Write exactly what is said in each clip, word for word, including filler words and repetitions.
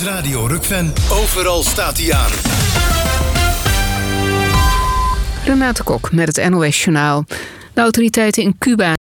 is Radio Rukven. Overal staat hij aan. Renate Kok met het N O S Journaal. De autoriteiten in Cuba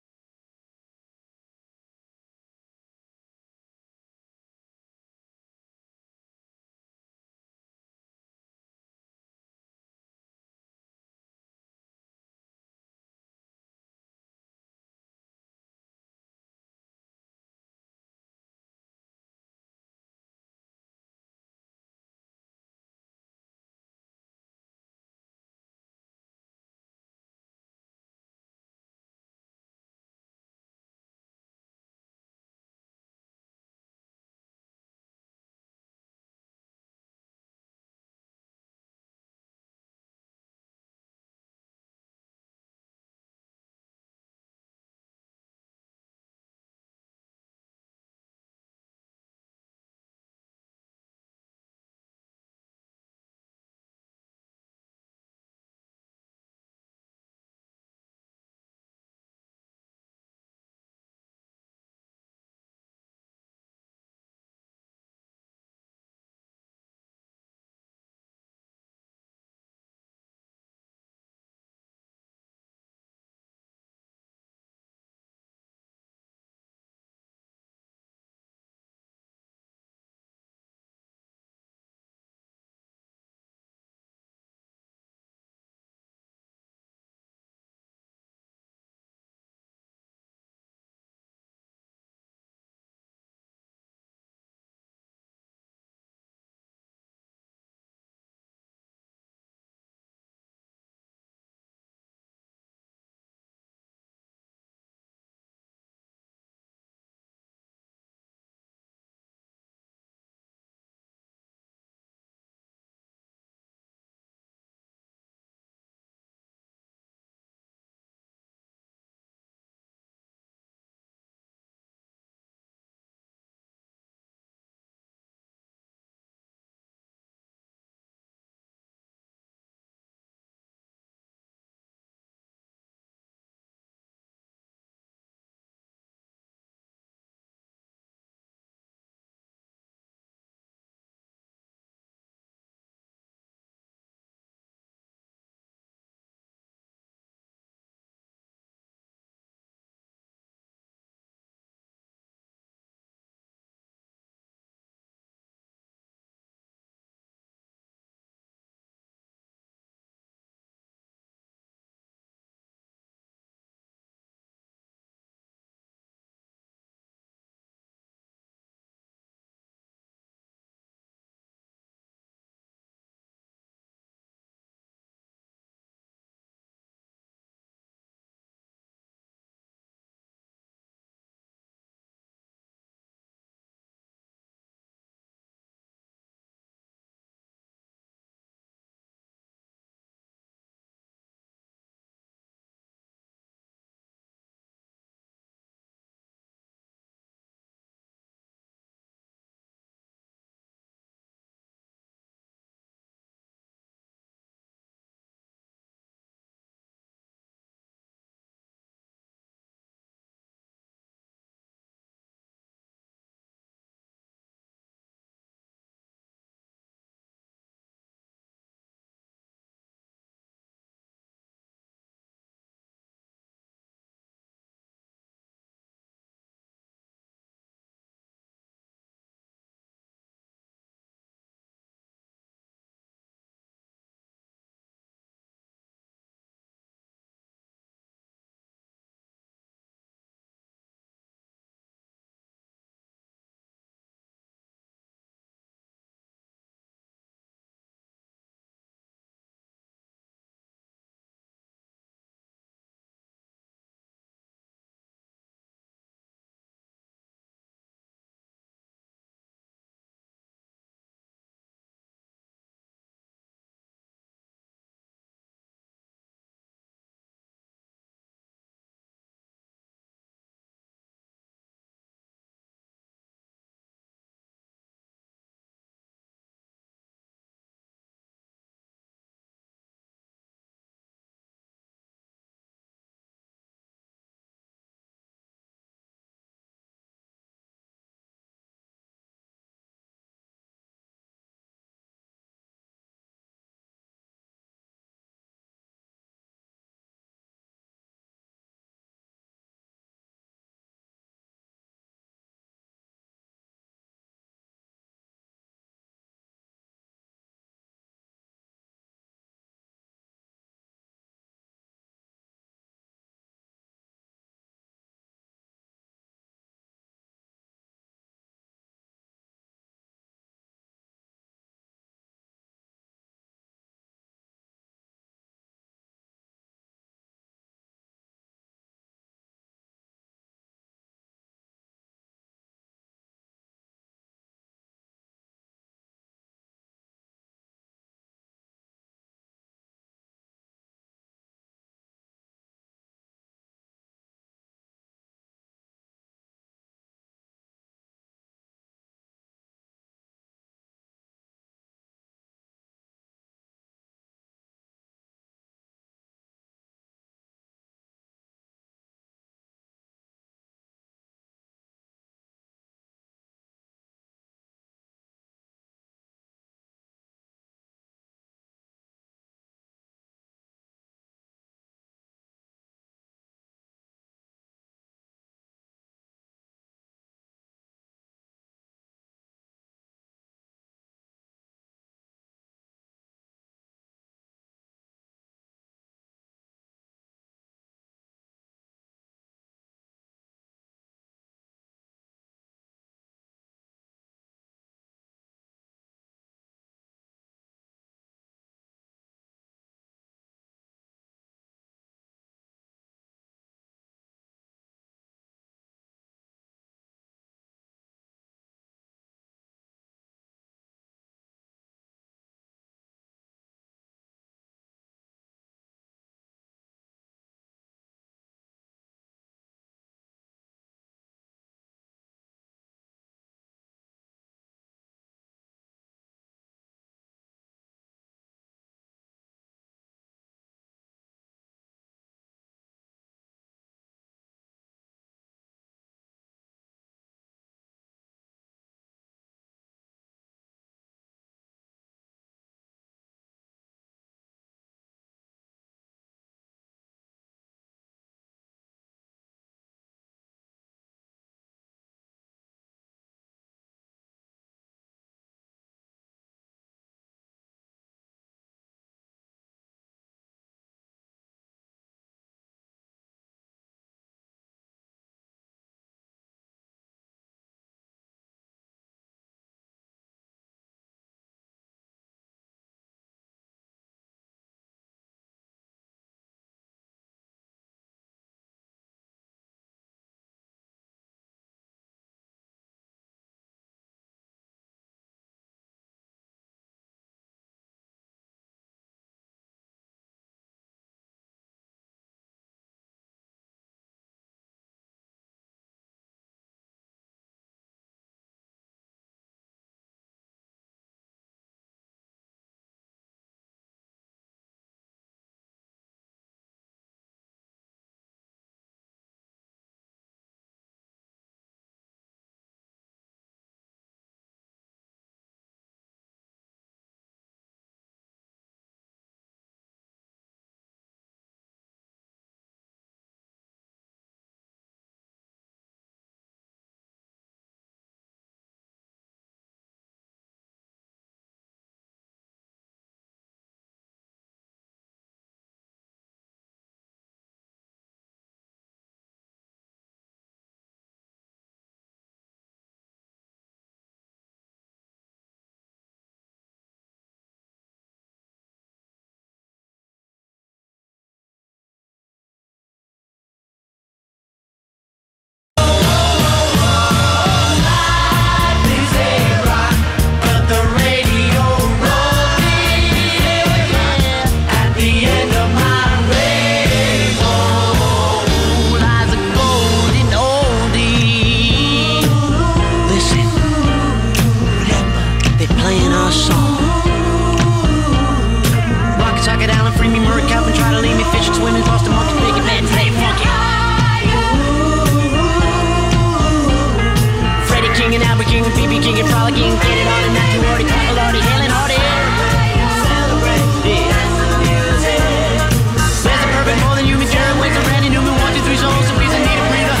King, B B King, and frolicking. Get it on and not too hardy, couple hardy, hailing hardy. Celebrate this music. There's a perfect more than human, Jared Wicks and Randy Newman. One, two, three songs, some piece of need a breather.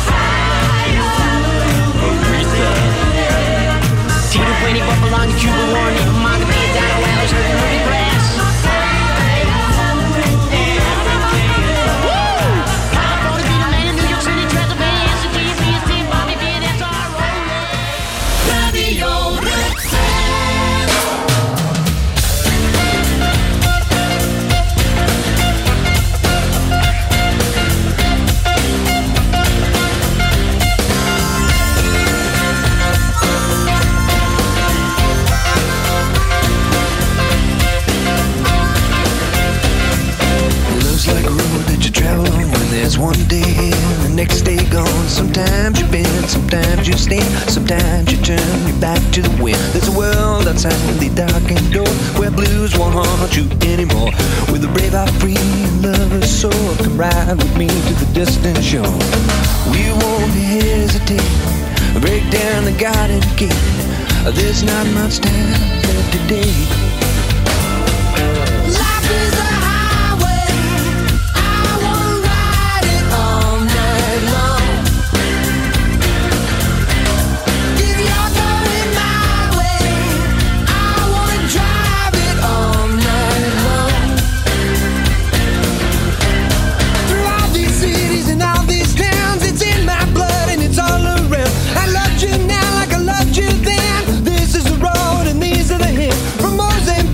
Aretha. Tito Puente, Buffalo, Cuba, Warren, even Manga, Pia, Dino, Alice, Hurricane, Ruby Grass. There's one day and the next day gone. Sometimes you bend, sometimes you stand, sometimes you turn your back to the wind. There's a world outside the darkened door where blues won't haunt you anymore. With a brave heart free and lover's soul, come ride with me to the distant shore. We won't hesitate, break down the garden gate. There's not much time left today. Life is a highway, I wanna ride it all night long. If you're going my way, I wanna drive it all night long. Through all these cities and all these towns, it's in my blood and it's all around. I loved you now like I loved you then. This is the road and these are the hills. From Moses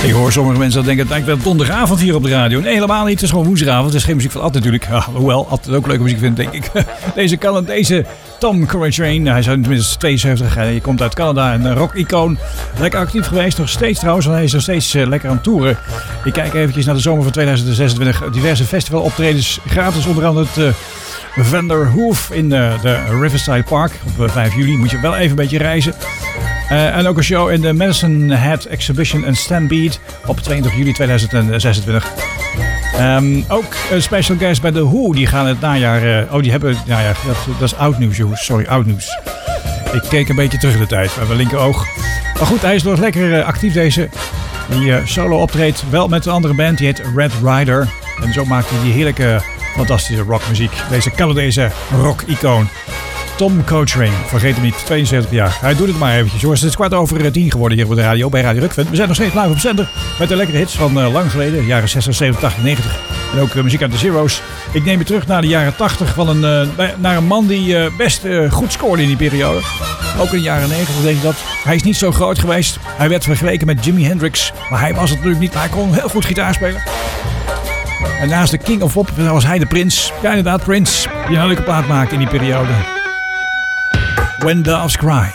Ik hoor sommige mensen dat denken, het lijkt wel donderdagavond hier op de radio. Nee, helemaal niet. Het is gewoon woensdagavond. Het is geen muziek van Ad natuurlijk. Ja, hoewel, Ad ook leuke muziek vindt, denk ik. Deze Canadese Tom Coltrane. Hij is inmiddels tweeënzeventig. Hij komt uit Canada. Een rock-icoon. Lekker actief geweest. Nog steeds trouwens. Want hij is nog steeds uh, lekker aan toeren. Ik kijk eventjes naar de zomer van tweeduizend zesentwintig. Diverse festivaloptredens. Gratis onder andere het... Uh, Vanderhoof in de, de Riverside Park op vijf juli. Moet je wel even een beetje reizen. Uh, en ook een show in de Medicine Hat Exhibition en Stampede op tweeëntwintig juli tweeduizend zesentwintig. Um, ook een special guest bij The Who. Die gaan het najaar... Uh, oh, die hebben... Nou ja, dat, dat is oud nieuws, jongens. Sorry, oud nieuws. Ik keek een beetje terug in de tijd. We hebben linker oog. Maar goed, hij is nog lekker uh, actief deze. Die uh, solo optreedt. Wel met een andere band. Die heet Red Rider. En zo maakt hij die heerlijke... fantastische rockmuziek. Deze Canadese rock-icoon. Tom Coltrane, vergeet hem niet, tweeënzeventig jaar. Hij doet het maar eventjes, jongens. Het is kwart over tien geworden hier op de radio, bij Radio Rock-Fan. We zijn nog steeds live op zender met de lekkere hits van uh, lang geleden. Jaren zestig, zeventig, tachtig, negentig. En ook uh, muziek uit de Zero's. Ik neem je terug naar de jaren tachtig. Van een, uh, naar een man die uh, best uh, goed scoorde in die periode. Ook in de jaren negentig denk ik dat. Hij is niet zo groot geweest. Hij werd vergeleken met Jimi Hendrix. Maar hij was het natuurlijk niet. Maar hij kon heel goed gitaar spelen. En naast de King of Pop was hij de prins. Ja, inderdaad, Prince. Die een leuke plaat maakte in die periode. When Doves Cry.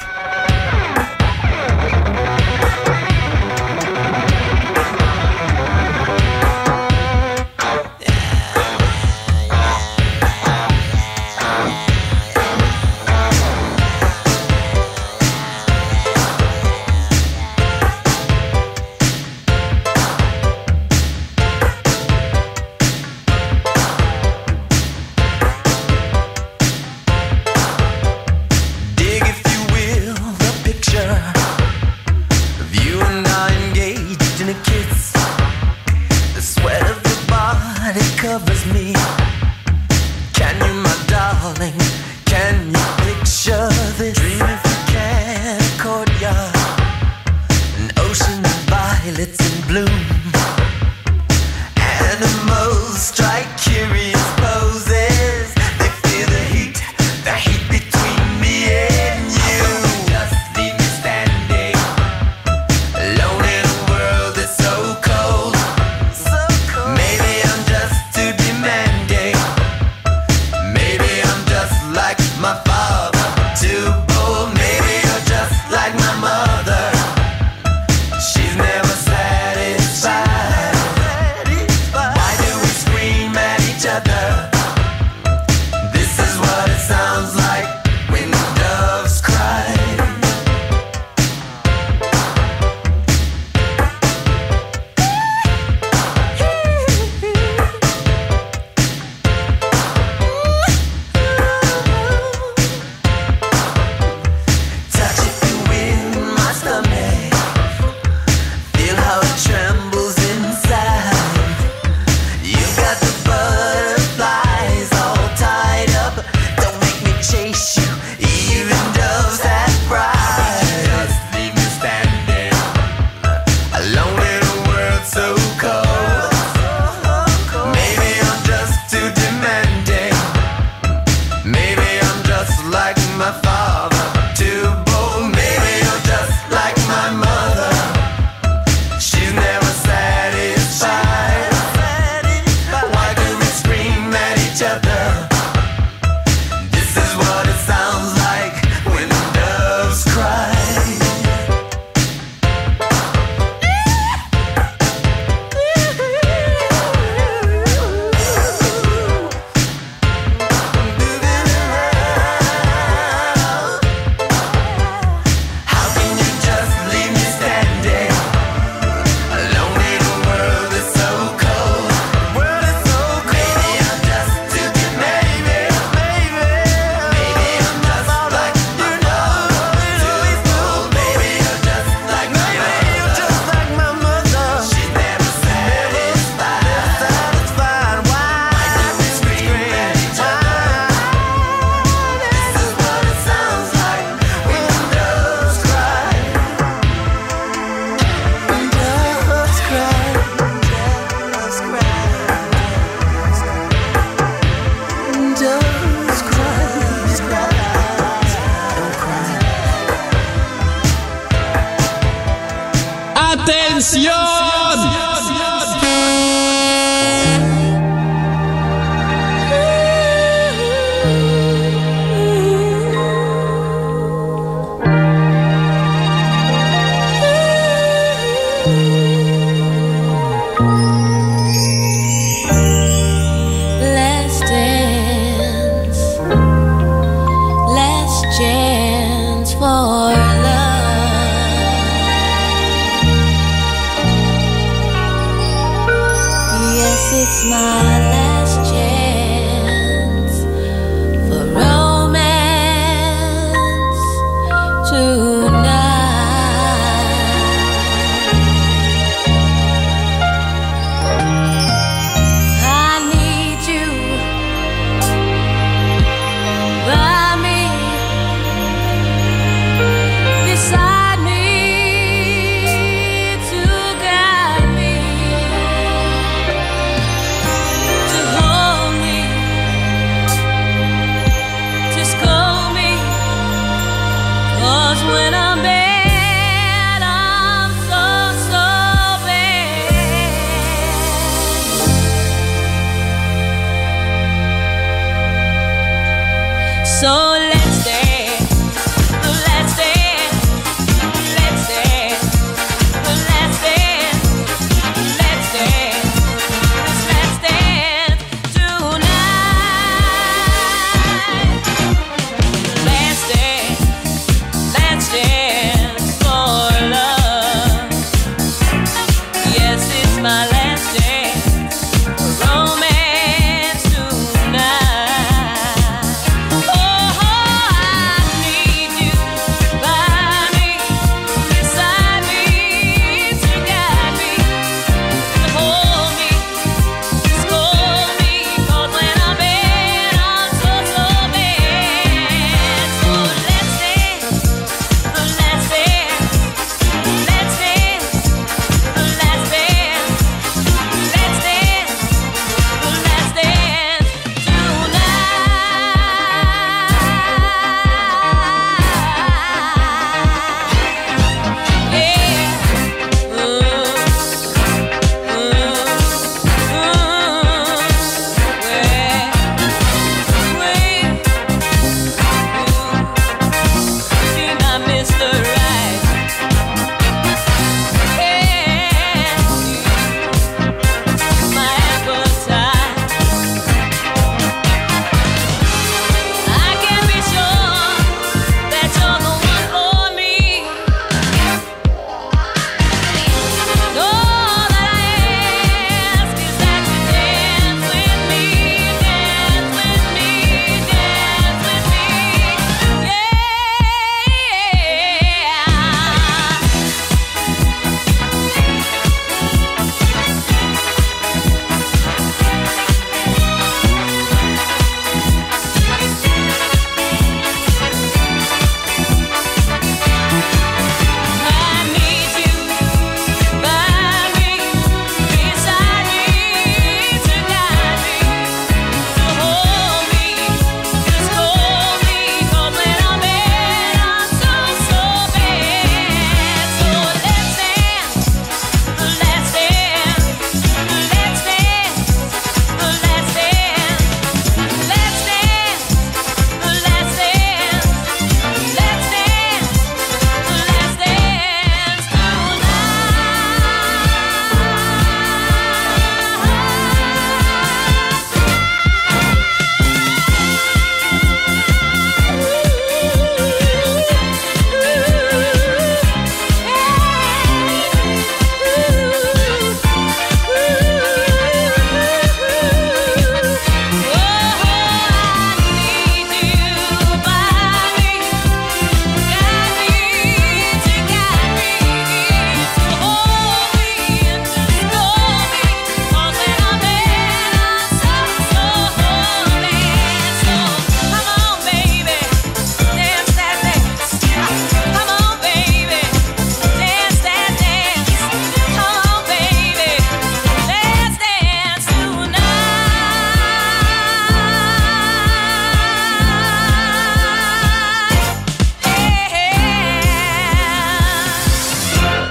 Attenzione! Beside me to guide me.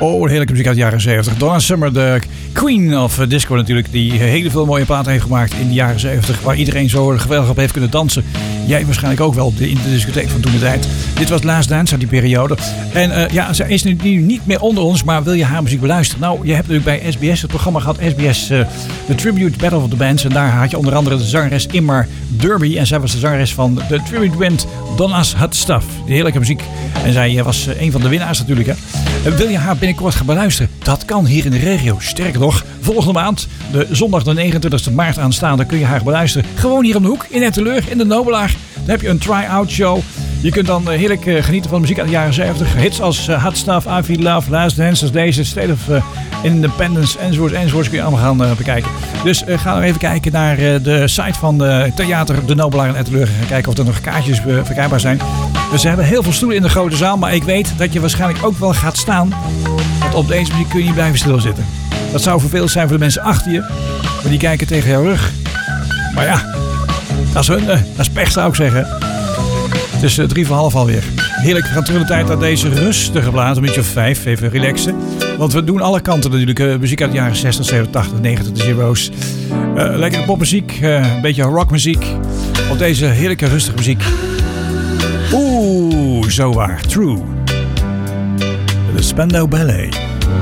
Oh, een heerlijke muziek uit de jaren zeventig. Donna Summer, de queen of disco natuurlijk. Die hele veel mooie platen heeft gemaakt in de jaren zeventig. Waar iedereen zo geweldig op heeft kunnen dansen. Jij waarschijnlijk ook wel in de discotheek van toen de tijd. Dit was Last Dance uit die periode. En uh, ja, ze is nu niet meer onder ons. Maar wil je haar muziek beluisteren? Nou, je hebt natuurlijk bij S B S het programma gehad. S B S uh, The Tribute Battle of the Bands. En daar had je onder andere de zangeres Imar Derby. En zij was de zangeres van de tribute band Donna's Hot Stuff. Die heerlijke muziek. En zij was uh, een van de winnaars natuurlijk. Hè. Uh, wil je haar binnenkort gaan beluisteren? Dat kan hier in de regio. Sterker nog, volgende maand, de zondag de negenentwintigste maart aanstaande, kun je haar beluisteren. Gewoon hier om de hoek, in Etteleur, in de Nobelaar. Dan heb je een try-out show. Je kunt dan uh, heerlijk uh, genieten van de muziek uit de jaren zeventig. Hits als uh, Hot Stuff, I Feel Love, Last Dance, als deze, State of uh, Independence, enzovoort, enzovoort. Kun je allemaal gaan uh, bekijken. Dus uh, ga nog even kijken naar uh, de site van de Theater de Nobelaar in Etteleur. Gaan kijken of er nog kaartjes uh, verkrijgbaar zijn. Dus ze hebben heel veel stoelen in de grote zaal. Maar ik weet dat je waarschijnlijk ook wel gaat staan. Want op deze muziek kun je niet blijven stilzitten. Dat zou vervelend zijn voor de mensen achter je. Maar die kijken tegen jouw rug. Maar ja, dat is hun. Uh, dat is pech, zou ik zeggen. Het is uh, drie voor half alweer. Heerlijk, we gaan terug in de tijd naar deze rustige plaat. Een beetje of vijf, even relaxen. Want we doen alle kanten natuurlijk. Uh, muziek uit de jaren zestig, zeventig, tachtig, negentig, de zero's. Uh, lekkere popmuziek, uh, een beetje rockmuziek. Op deze heerlijke rustige muziek. Oeh, zo waar. True. De Spandau Ballet.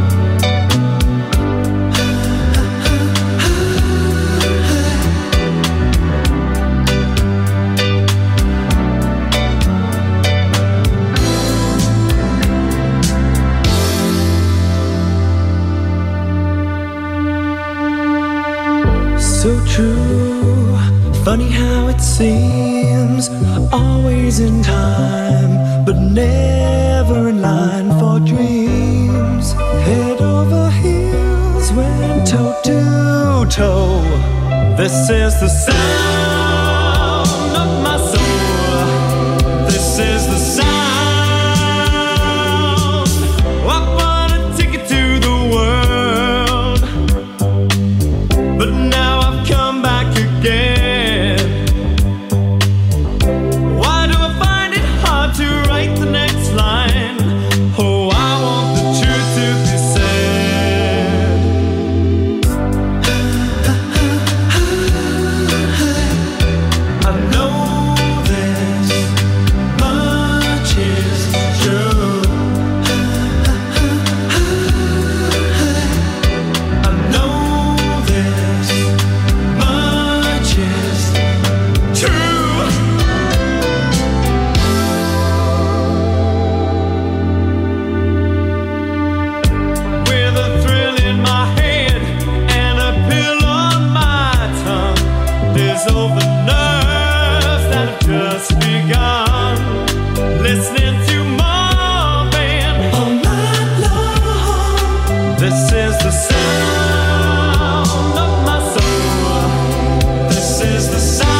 So true, funny how it seems, always in time, but never in line for dreams. Head over heels, went toe to toe. This is the sound of my soul. This is the sound. I bought a ticket to the world, but now I've come back again. Why do I find it hard to write the next line? Oh, I want the truth to be said. I know this much is true. I know this much is true. With a thrill in my head and a pill on my tongue, there's all the nerves that have just begun. Listening to Marvin all night long. This is the sound of my soul. This is the sound,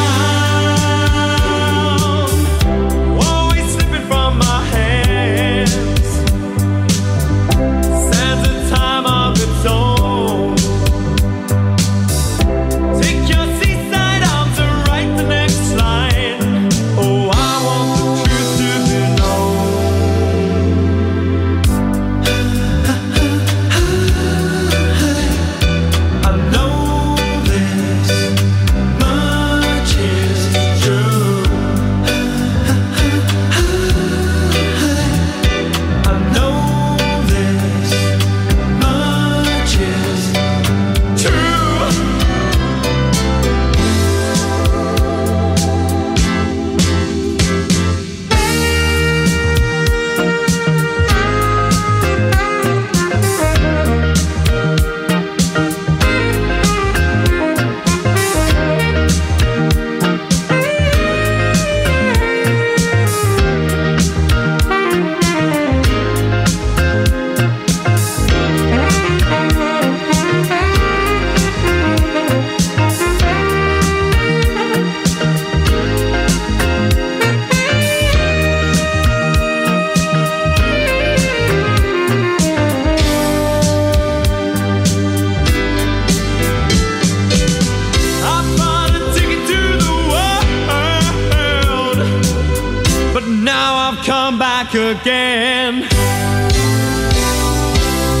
always slipping from my hands. Stands a time of its own. Take your seaside arms and write the next line. Oh, I want the truth to be known. I know this much is true. I know this much is true. I bought a ticket to the world, but now I've come back again.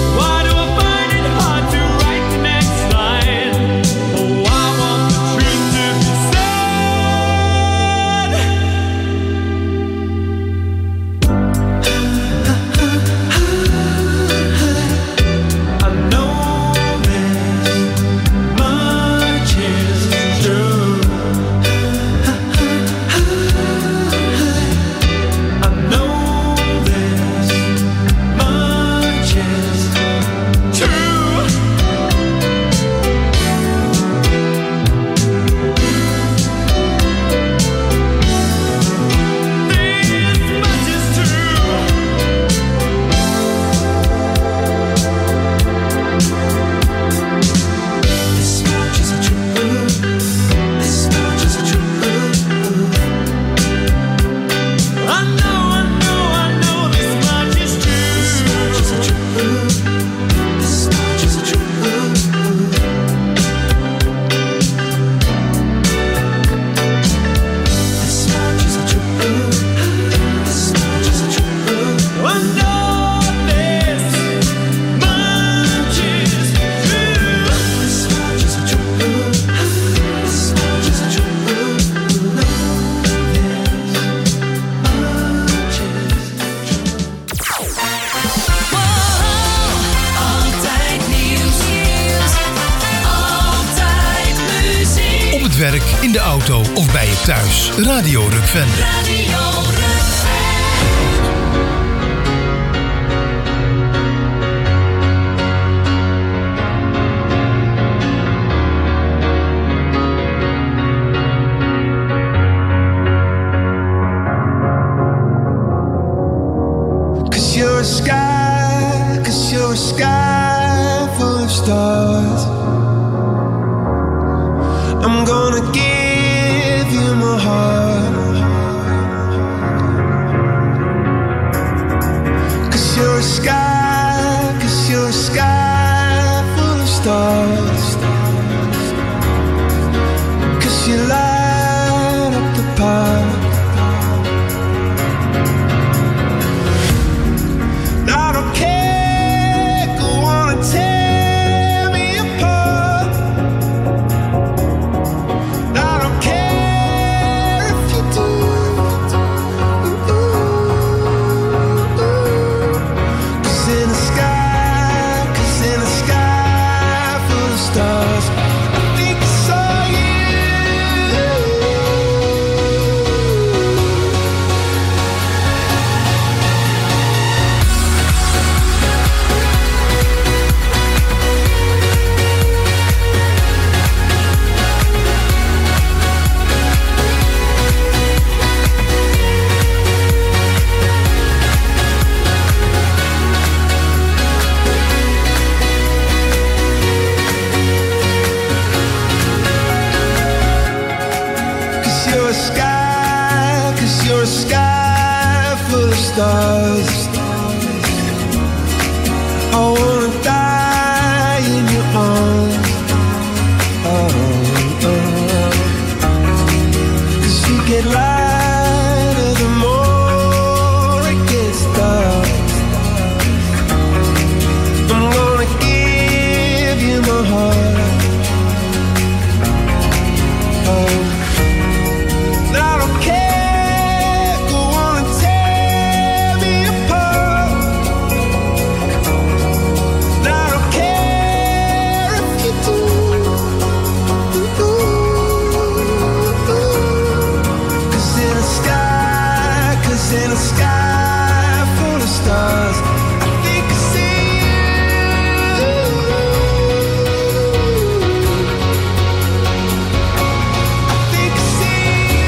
werk, in de auto of bij je thuis. Radio Rockfan. Radio You're a sky, 'cause you're a sky full of stars. I'm gonna give you my heart. 'Cause you're a sky, 'cause you're a sky full of stars. 'Cause you light up the park. I don't care, go on and tear me apart. I don't care if you do. Cause in the sky, cause in the sky full of stars, I think I saw you. Cause you're a sky, cause you're a sky full of stars. I wanna die in your arms. Oh, oh. Cause you get lighter the more it gets dark. I'm gonna give you my heart. Oh. I don't care, go on and tear me apart. I don't care if you do. Cause in the sky, cause in the sky full of stars, I think I see you. I think I see you.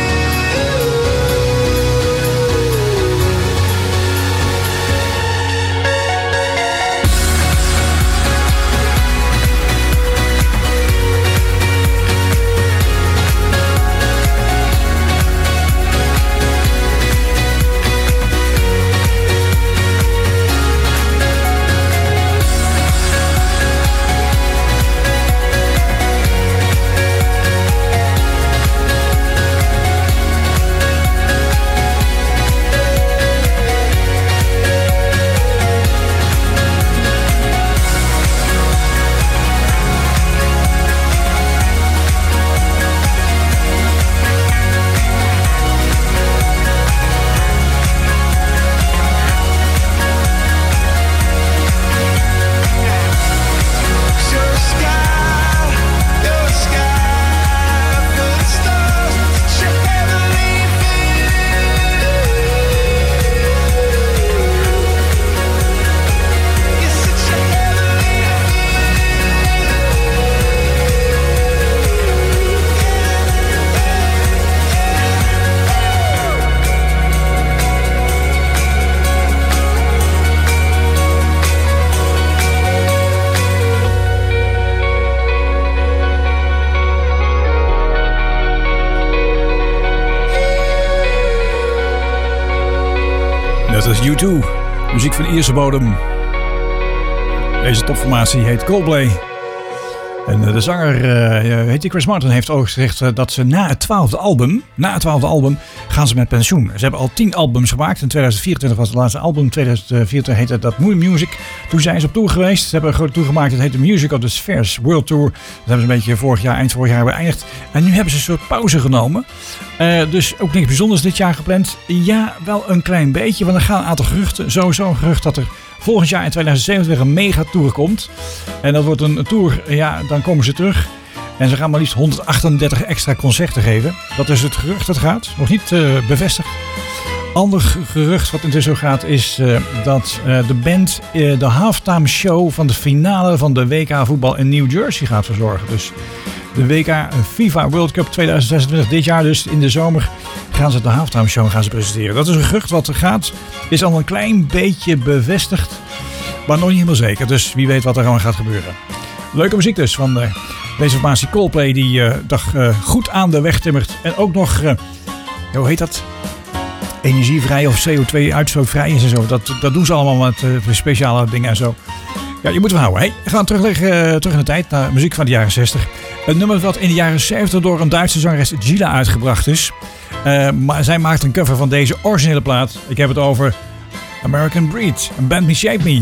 You're a sky, you're a sky full of stars. Such a heavenly feeling. You're such a heavenly Net als U twee. Muziek van Ierse bodem. Deze topformatie heet Coldplay. En de zanger, uh, heet die Chris Martin, heeft ook gezegd uh, dat ze na het twaalfde album, na het twaalfde album, gaan ze met pensioen. Ze hebben al tien albums gemaakt. In tweeduizend vierentwintig was het laatste album. In tweeduizend vierentwintig heette dat Moon Music. Toen zijn ze op tour geweest. Ze hebben een grote tour gemaakt. Dat heet de Music of the Spheres World Tour. Dat hebben ze een beetje vorig jaar, eind vorig jaar beëindigd. En nu hebben ze een soort pauze genomen. Uh, dus ook niks bijzonders dit jaar gepland. Ja, wel een klein beetje. Want er gaan een aantal geruchten. Sowieso een gerucht dat er volgend jaar in tweeduizend zevenentwintig een megatour komt. En dat wordt een tour, ja, dan komen ze terug. En ze gaan maar liefst honderdachtendertig extra concerten geven. Dat is het gerucht dat gaat. Nog niet uh, bevestigd. Ander gerucht wat intussen gaat is uh, dat uh, de band uh, de halftime show van de finale van de W K voetbal in New Jersey gaat verzorgen. Dus de W K FIFA World Cup tweeduizend zesentwintig, dit jaar dus in de zomer, gaan ze de halftime show gaan ze presenteren. Dat is een gerucht wat er gaat. Is al een klein beetje bevestigd, maar nog niet helemaal zeker. Dus wie weet wat er allemaal gaat gebeuren. Leuke muziek dus van uh, deze formatie Coldplay die uh, dag uh, goed aan de weg timmert. En ook nog, uh, hoe heet dat? Energievrij of C O twee uitstootvrij is en zo. Dat, dat doen ze allemaal met uh, speciale dingen en zo. Ja, je moet wel houden. Hey, we gaan terug, uh, terug in de tijd naar muziek van de jaren zestig. Een nummer dat in de jaren zeventig door een Duitse zangeres Gila uitgebracht is. Uh, maar zij maakt een cover van deze originele plaat. Ik heb het over American Breed. Bend Me Shape Me.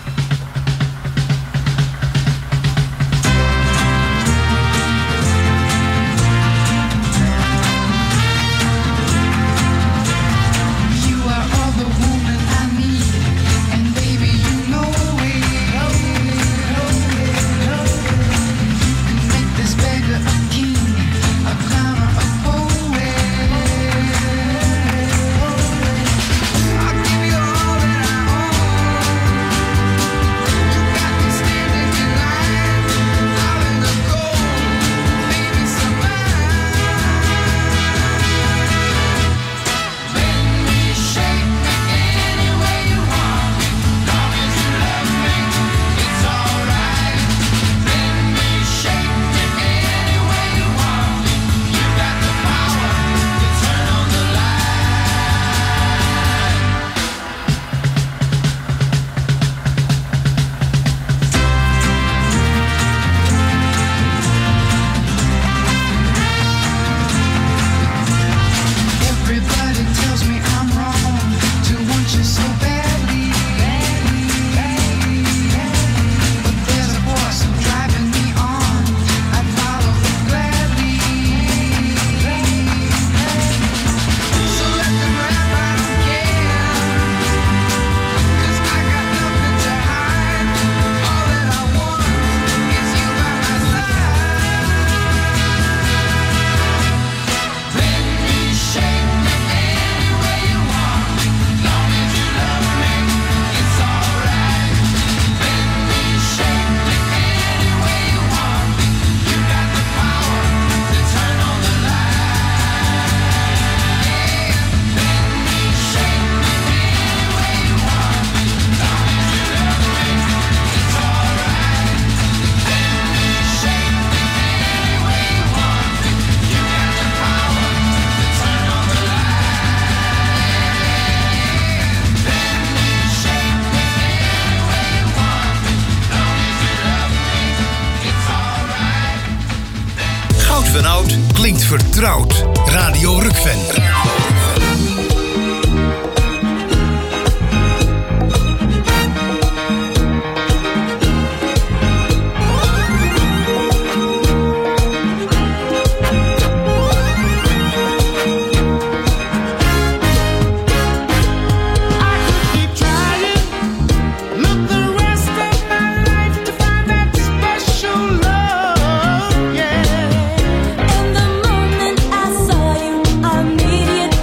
Klinkt vertrouwd. Radio Rukven. And the moment I saw you, I immediately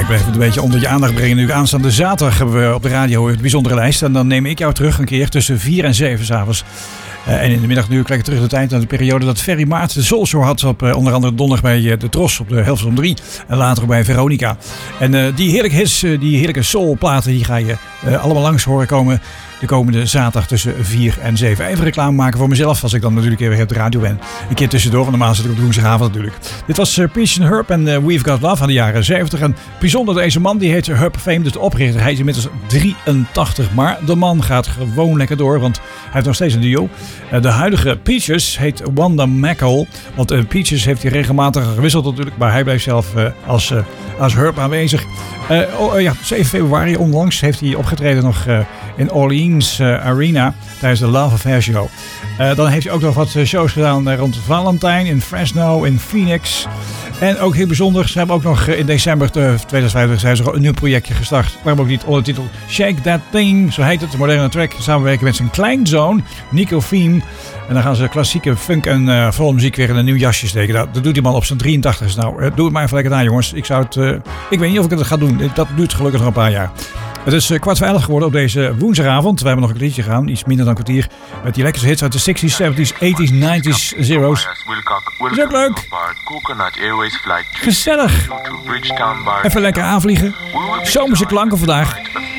blijf het een beetje onder je aandacht brengen. Nu aanstaande zaterdag hebben we op de radio een bijzondere lijst. En dan neem ik jou terug een keer tussen vier en zeven 's avonds. Uh, en in de middag nu krijg ik terug de tijd naar de periode dat Ferry Maart de Soul Show had. Op uh, onder andere donderdag bij uh, de Tros op de Hilversum drie. En later bij Veronica. En uh, die heerlijke hits, uh, die heerlijke soulplaten, die ga je uh, allemaal langs horen komen. De komende zaterdag tussen vier en zeven. Even reclame maken voor mezelf, als ik dan natuurlijk weer op de radio ben. Een keer tussendoor, want normaal zit ik op de woensdagavond natuurlijk. Dit was uh, Peach and Herb en uh, We've Got Love aan de jaren zeventig. En bijzonder deze man, die heet Herb Fame, dus de oprichter. Hij is inmiddels drieëntachtig, maar de man gaat gewoon lekker door, want hij heeft nog steeds een duo. Uh, de huidige Peaches heet Wanda Mackel, want uh, Peaches heeft hij regelmatig gewisseld natuurlijk, maar hij blijft zelf uh, als, uh, als Herb aanwezig. Uh, oh, uh, ja, zeven februari onlangs heeft hij opgetreden nog uh, in Orleans uh, Arena tijdens de Love Affair Show. Uh, dan heeft hij ook nog wat shows gedaan uh, rond Valentijn in Fresno, in Phoenix. En ook heel bijzonder, ze hebben ook nog uh, in december tweeduizend vijftig zijn ze een nieuw projectje gestart. Waarom ook niet onder de titel Shake That Thing, zo heet het, de moderne track. Samenwerken met zijn kleinzoon Nico Fien. En dan gaan ze klassieke funk en uh, volle muziek weer in een nieuw jasje steken. Dat, dat doet die man op zijn drieëntachtigste. Nou, uh, doe het maar even lekker aan, jongens. Ik zou het, uh, ik weet niet of ik het ga doen. Dat duurt gelukkig nog een paar jaar. Het is uh, kwart voor elf geworden op deze woensdagavond. We hebben nog een liedje gaan, iets minder dan een kwartier. Met die lekkerste hits uit de zestig's, zeventig's, tachtig's, ninety's, zero's. Is ook leuk. Gezellig. Even lekker aanvliegen. Zomerse klanken vandaag.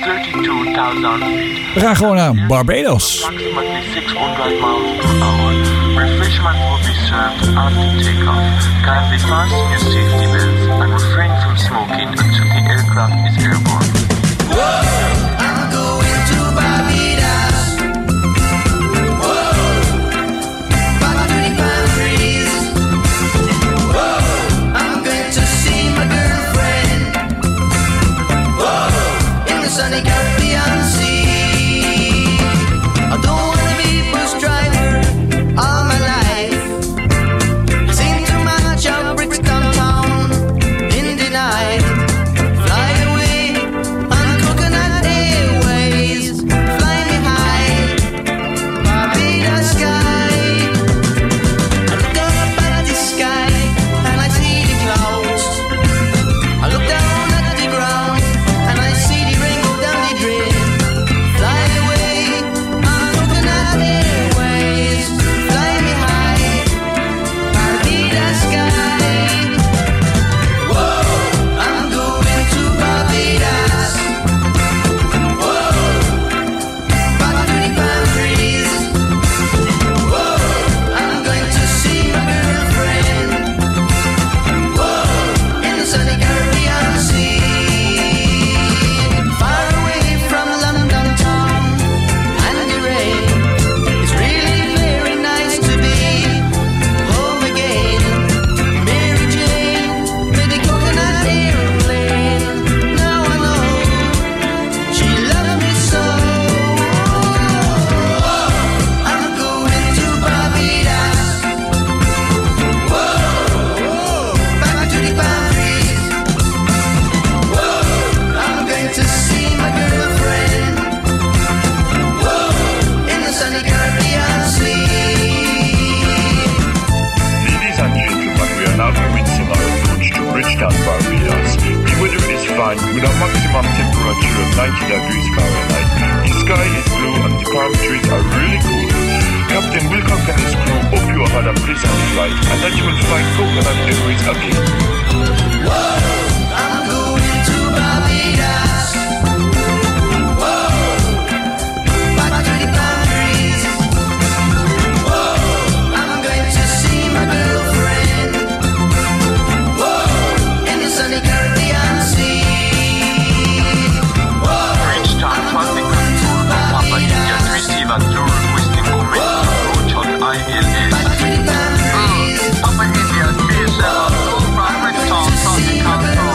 We gaan gewoon naar Barbados. Refreshment will be served after takeoff. Kindly fasten your safety belts and refrain from smoking until the aircraft is airborne. Whoa, I'm going to Barbados. Whoa, back to the palm trees. Whoa, I'm going to see my girlfriend. Whoa, in the sunny Caribbean Sea. I don't wanna be bus driver all my life. Seen too much of Brixton town in the night. Fly away on Coconut Airways. Fly me high, Barbados sky. I look up at the sky and I see the clouds. I look down at the ground and I see the rainbow down the drain. Fly away on Coconut Airways. Fly me high, Barbados sky. Whoa, I'm going to Barbados. Whoa, back to the palm trees. Whoa, I'm going to see my girlfriend. Whoa, in the sunny Caribbean Sea. Far away from London town and the rain. It's really very nice to be home again. Mary Jane with the coconut airplane. Now I know she loved me so. I'm going to Barbados. Whoa, back to the palm trees. Whoa, I'm going to see my girlfriend. Whoa, in the sunny Caribbean Sea. Ladies and gentlemen, we are now commencing our approach to Bridgetown, Barbados. The weather is fine with a maximum temperature of ninety degrees Fahrenheit. The sky is blue and the palm trees are really cool. Captain Wilcock and his crew hope you have had a pleasant flight and that you will find coconut memories again. Whoa, I'm going to Barbados. Whoa, back to the palm trees. Whoa, I'm going to see my girlfriend. Whoa, in the sunny Caribbean Sea. Whoa, Bridgetown I'm traffic going to control Papa Indian Barbados. receive a tour requesting commit approach on I L Back S. to the palm trees. Papa Indian P S L from Bridgetown traffic control.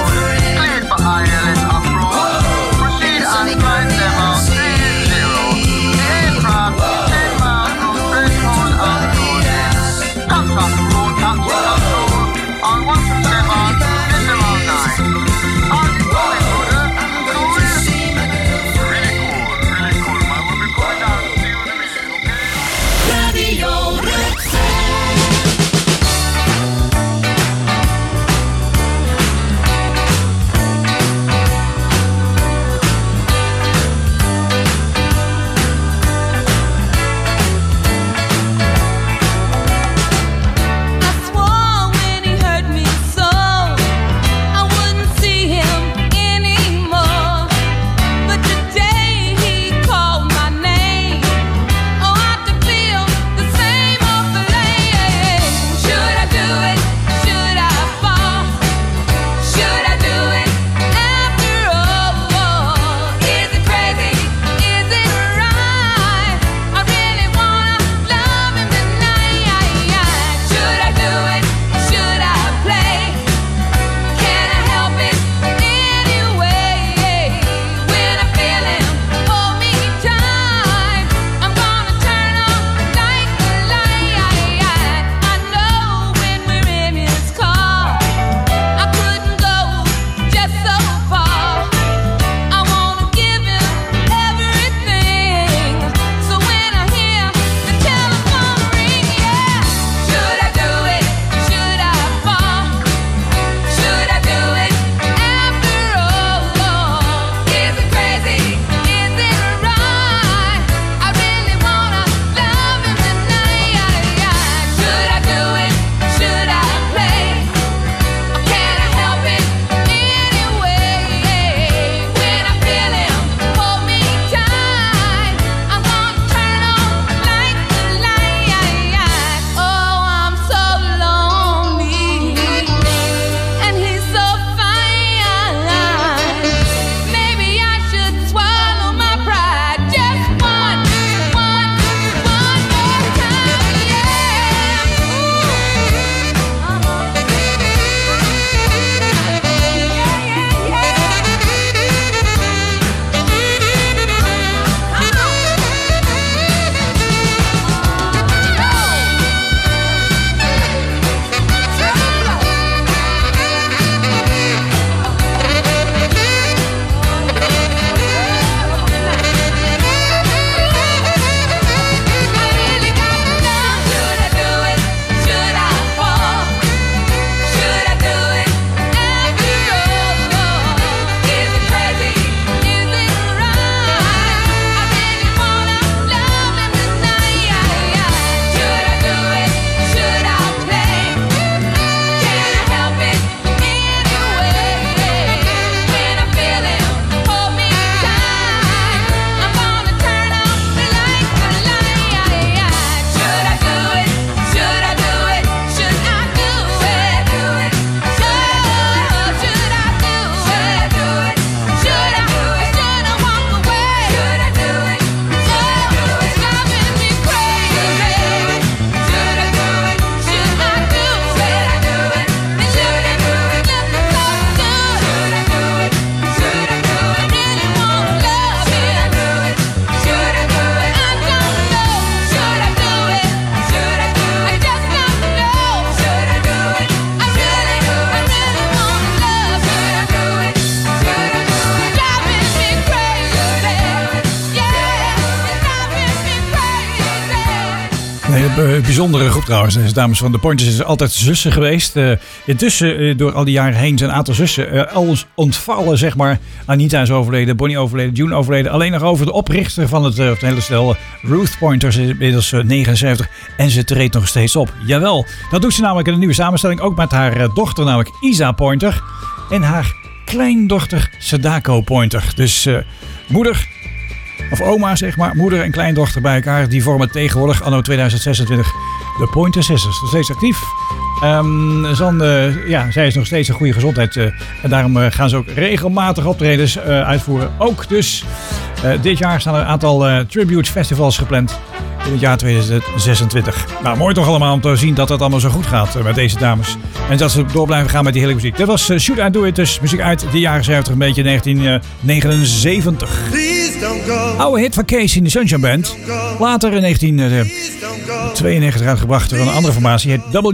hele bijzondere groep trouwens. Deze dames van de Pointers is altijd zussen geweest. Uh, intussen, uh, door al die jaren heen, zijn een aantal zussen uh, al ontvallen, zeg maar. Anita is overleden, Bonnie overleden, June overleden. Alleen nog over de oprichter van het, uh, het hele stel, Ruth Pointers, is inmiddels uh, negenenzeventig. En ze treedt nog steeds op. Jawel, dat doet ze namelijk in een nieuwe samenstelling. Ook met haar uh, dochter, namelijk Isa Pointer. En haar kleindochter Sadako Pointer. Dus uh, moeder... Of oma, zeg maar, moeder en kleindochter bij elkaar. Die vormen tegenwoordig, anno tweeduizend zesentwintig, de Pointer Sisters. Nog steeds actief. Um, Zan, uh, ja, zij is nog steeds een goede gezondheid. Uh, en daarom uh, gaan ze ook regelmatig optredens uh, uitvoeren. Ook dus, uh, dit jaar staan er een aantal uh, tribute festivals gepland. In het jaar tweeduizend zesentwintig. Nou, mooi toch allemaal om te zien dat het allemaal zo goed gaat uh, met deze dames. En dat ze door blijven gaan met die hele muziek. Dit was uh, Should I Do It, dus muziek uit de jaren zeventig, een beetje negentien negenenzeventig. Oude hit van Casey in de Sunshine Band. Later in negentien tweeënnegentig uitgebracht door een andere formatie. Het W.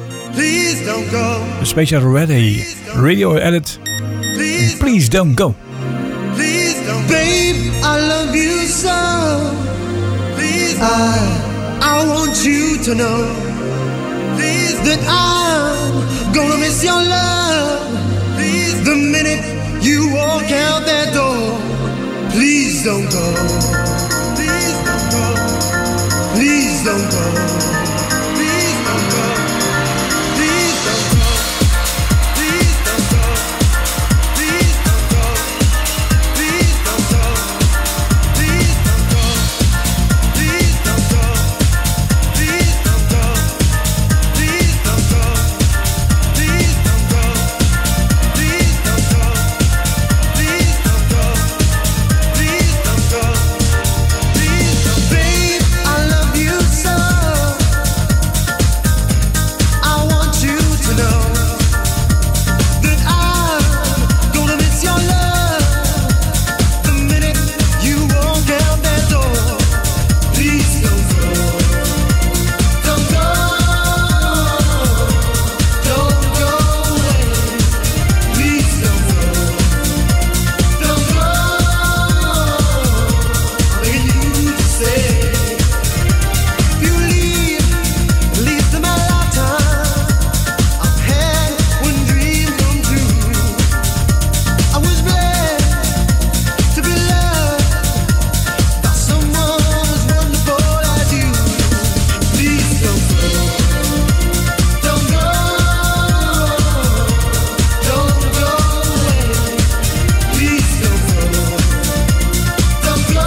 De Special Ready Radio Edit. Please Don't Go. Babe, I love you so. I, I want you to know that I'm gonna miss your love the minute you walk out that door. Please don't go. Please don't go. Please don't go. Please don't go. Please don't go. Please don't go. Please don't go. Please don't go. Please don't go. Please don't go. Please don't go. Please don't go. Please don't go. Please don't go. Please don't go. Please don't go. Please don't, babe, I love you so. I want you to know that I'm gonna miss your love the minute you walk out that door. Please don't go. Don't go. Don't go away. Please don't go. Don't go. I'm begging you to stay. If you leave, leave to my lifetime. I've had one dream come true. I was blessed to be loved by someone as wonderful as you. Please don't go. Don't go. Don't go away. Please don't go. Don't go.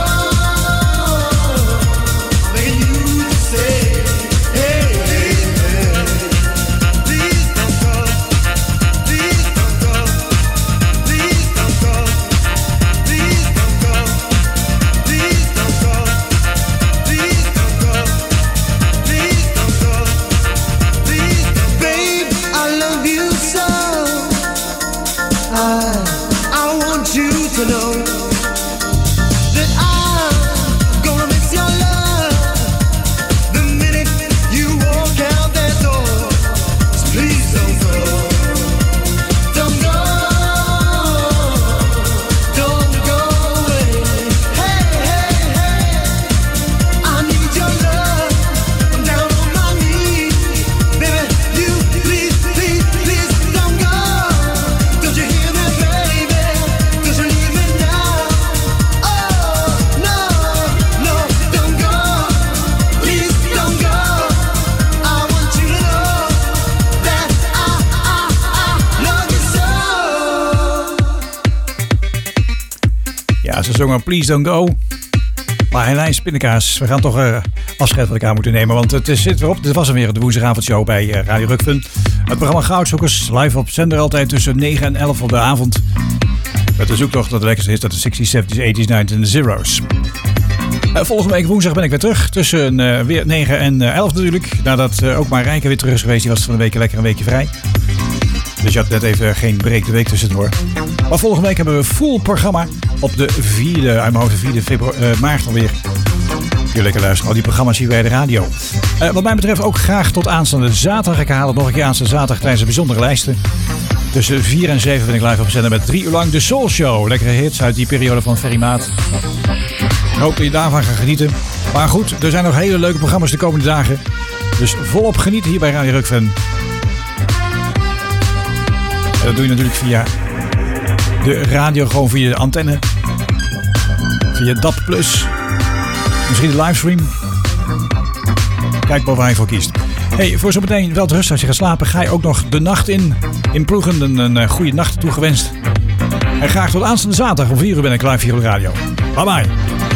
I'm begging you to stay. Hey, hey, hey. Please don't go. Please don't go. Please don't go. Please don't go. Please don't go. Please don't go. Please don't go. Please don't. Babe, I love you so. I, I want you to know that I'm gonna miss your love the minute you walk out that door. So please don't go. Don't go. Don't go away. Hey, hey, hey. I need your love. I'm down on my knees. Baby, you please, please, please don't go. Don't you hear me, baby? Don't you leave me now. Oh, no, no, don't go. Please don't go. I want you to know that I, I, I love you so. Ja, ze zongen Please Don't Go. Maar Helijn Spinnekaas, we gaan toch uh, afscheid van elkaar moeten nemen. Want het is- zit weer op. Dit was hem weer, de woensdagavondshow bij uh, Radio Rukfun. Het programma Goudzoekers, live op zender altijd tussen negen en elf op de avond. Met de zoektocht naar de lekkerste hits uit de zestig's, zeventig's, tachtig's, nineties en de zeros. Uh, volgende week woensdag ben ik weer terug. Tussen uh, weer negen en elf natuurlijk. Nadat uh, ook Marijke weer terug is geweest. Die was van de week lekker een weekje vrij. Dus je had net even geen break de week tussendoor. Maar volgende week hebben we een full programma op de vierde, uit mijn hoofd de vierde februari, uh, maart alweer. Kun je lekker luisteren, al die programma's hier bij de radio. Uh, wat mij betreft ook graag tot aanstaande zaterdag. Ik haal het nog een keer aanstaande zaterdag tijdens de bijzondere lijsten. Tussen vier en zeven ben ik live op zender met drie uur lang de Soul Show. Lekkere hits uit die periode van Ferry Maat. hoop dat je daarvan gaat genieten. Maar goed, er zijn nog hele leuke programma's de komende dagen. Dus volop genieten hier bij Radio Rock-Fan. En dat doe je natuurlijk via de radio, gewoon via de antenne. Via D A B plus. Misschien de livestream. Kijk maar waar je voor kiest. Hey, voor zometeen wel te rust als je gaat slapen. Ga je ook nog de nacht in. In Ploegen een, een goede nacht toegewenst. En graag tot aanstaande zaterdag om vier uur ben ik live hier op de radio. Bye bye.